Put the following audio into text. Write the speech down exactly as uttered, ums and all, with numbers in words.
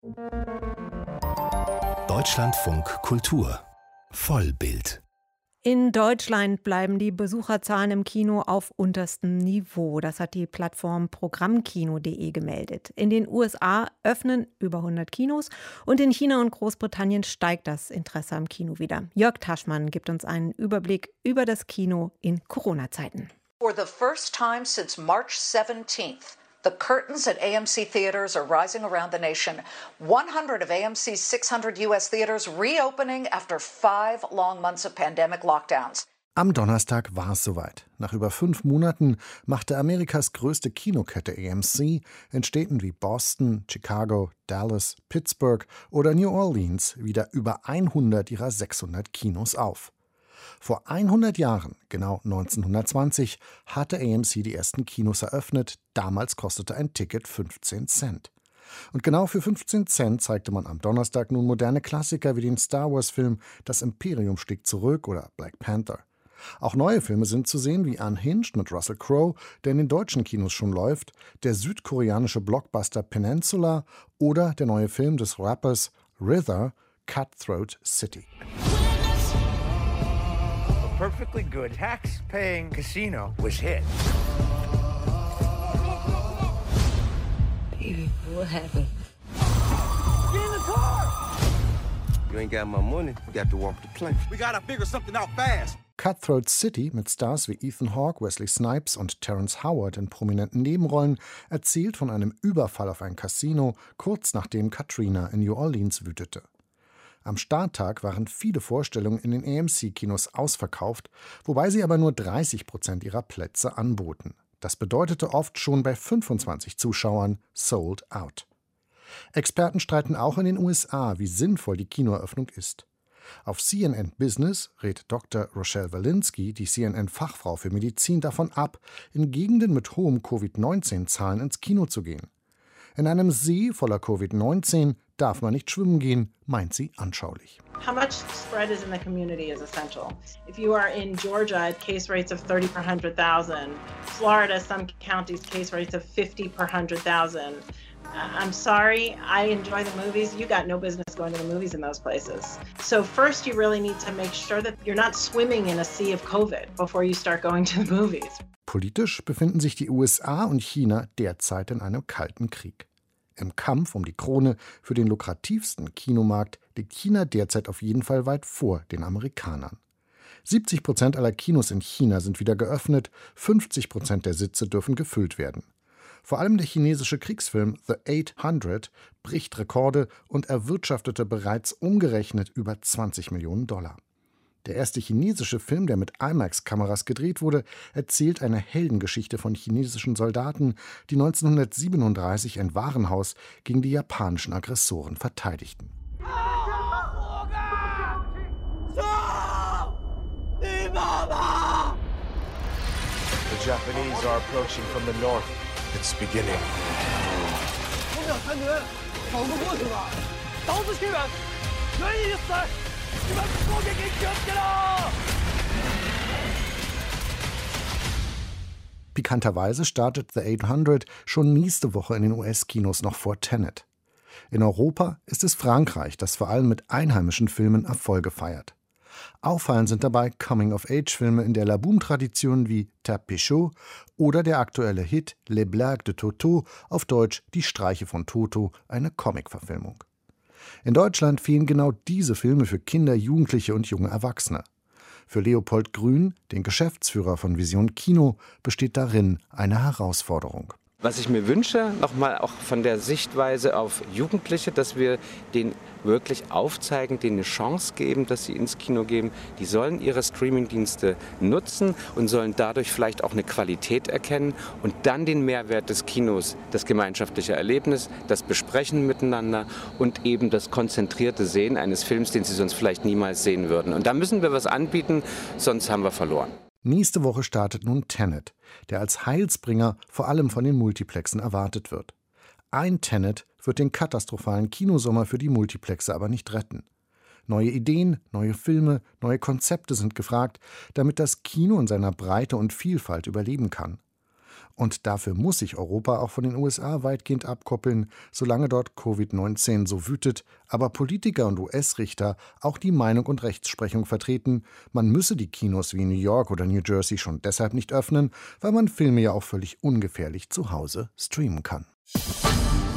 Deutschlandfunk Kultur Vollbild. In Deutschland bleiben die Besucherzahlen im Kino auf unterstem Niveau. Das hat die Plattform Programmkino punkt de gemeldet. In den U S A öffnen über hundert Kinos und in China und Großbritannien steigt das Interesse am Kino wieder. Jörg Taschmann gibt uns einen Überblick über das Kino in Corona-Zeiten. For the first time since March seventeenth, the curtains at A M C theaters are rising around the nation. one hundred of A M C's six hundred U S theaters reopening after five long months of pandemic lockdowns. Am Donnerstag war es soweit. Nach über fünf Monaten machte Amerikas größte Kinokette A M C in Städten wie Boston, Chicago, Dallas, Pittsburgh oder New Orleans wieder über hundert ihrer sechshundert Kinos auf. Vor hundert Jahren, genau neunzehnhundertzwanzig, hatte A M C die ersten Kinos eröffnet. Damals kostete ein Ticket fünfzehn Cent. Und genau für fünfzehn Cent zeigte man am Donnerstag nun moderne Klassiker wie den Star-Wars-Film Das Imperium schlägt zurück oder Black Panther. Auch neue Filme sind zu sehen, wie Unhinged mit Russell Crowe, der in den deutschen Kinos schon läuft, der südkoreanische Blockbuster Peninsula oder der neue Film des Rappers Rither, Cutthroat City. Perfectly good tax-paying casino was hit. Baby, what happened? Get in the car! You ain't got my money. You got to walk the plank. We gotta figure something out fast. Cutthroat City mit Stars wie Ethan Hawke, Wesley Snipes und Terrence Howard in prominenten Nebenrollen erzählt von einem Überfall auf ein Casino, kurz nachdem Katrina in New Orleans wütete. Am Starttag waren viele Vorstellungen in den A M C-Kinos ausverkauft, wobei sie aber nur dreißig Prozent ihrer Plätze anboten. Das bedeutete oft schon bei fünfundzwanzig Zuschauern sold out. Experten streiten auch in den U S A, wie sinnvoll die Kinoeröffnung ist. Auf C N N Business rät Doktor Rochelle Walensky, die C N N-Fachfrau für Medizin, davon ab, in Gegenden mit hohen Covid neunzehn Zahlen ins Kino zu gehen. In einem See voller Covid neunzehn darf man nicht schwimmen gehen, meint sie anschaulich. How much spread is in the community is essential. If you are in Georgia at case rates of thirty per one hundred thousand, Florida, some counties case rates of fifty per one hundred thousand. I'm sorry, I enjoy the movies. You got no business going to the movies in those places. So first you really need to make sure that you're not swimming in a sea of COVID before you start going to the movies. Politisch befinden sich die U S A und China derzeit in einem kalten Krieg. Im Kampf um die Krone für den lukrativsten Kinomarkt liegt China derzeit auf jeden Fall weit vor den Amerikanern. siebzig Prozent aller Kinos in China sind wieder geöffnet, fünfzig Prozent der Sitze dürfen gefüllt werden. Vor allem der chinesische Kriegsfilm The achthundert bricht Rekorde und erwirtschaftete bereits umgerechnet über zwanzig Millionen Dollar. Der erste chinesische Film, der mit IMAX-Kameras gedreht wurde, erzählt eine Heldengeschichte von chinesischen Soldaten, die neunzehnhundertsiebenunddreißig ein Warenhaus gegen die japanischen Aggressoren verteidigten. The Japanese are approaching from the north. It's beginning. Pikanterweise startet The achthundert schon nächste Woche in den U S-Kinos noch vor Tenet. In Europa ist es Frankreich, das vor allem mit einheimischen Filmen Erfolge feiert. Auffallend sind dabei Coming-of-Age-Filme in der Laboum-Tradition wie Tape Chaud oder der aktuelle Hit Les Blagues de Toto, auf Deutsch Die Streiche von Toto, eine Comic-Verfilmung. In Deutschland fehlen genau diese Filme für Kinder, Jugendliche und junge Erwachsene. Für Leopold Grün, den Geschäftsführer von Vision Kino, besteht darin eine Herausforderung. Was ich mir wünsche, nochmal auch von der Sichtweise auf Jugendliche, dass wir denen wirklich aufzeigen, denen eine Chance geben, dass sie ins Kino gehen. Die sollen ihre Streamingdienste nutzen und sollen dadurch vielleicht auch eine Qualität erkennen und dann den Mehrwert des Kinos, das gemeinschaftliche Erlebnis, das Besprechen miteinander und eben das konzentrierte Sehen eines Films, den sie sonst vielleicht niemals sehen würden. Und da müssen wir was anbieten, sonst haben wir verloren. Nächste Woche startet nun Tenet, der als Heilsbringer vor allem von den Multiplexen erwartet wird. Ein Tenet wird den katastrophalen Kinosommer für die Multiplexe aber nicht retten. Neue Ideen, neue Filme, neue Konzepte sind gefragt, damit das Kino in seiner Breite und Vielfalt überleben kann. Und dafür muss sich Europa auch von den U S A weitgehend abkoppeln, solange dort Covid neunzehn so wütet, aber Politiker und U S-Richter auch die Meinung und Rechtsprechung vertreten, man müsse die Kinos wie New York oder New Jersey schon deshalb nicht öffnen, weil man Filme ja auch völlig ungefährlich zu Hause streamen kann.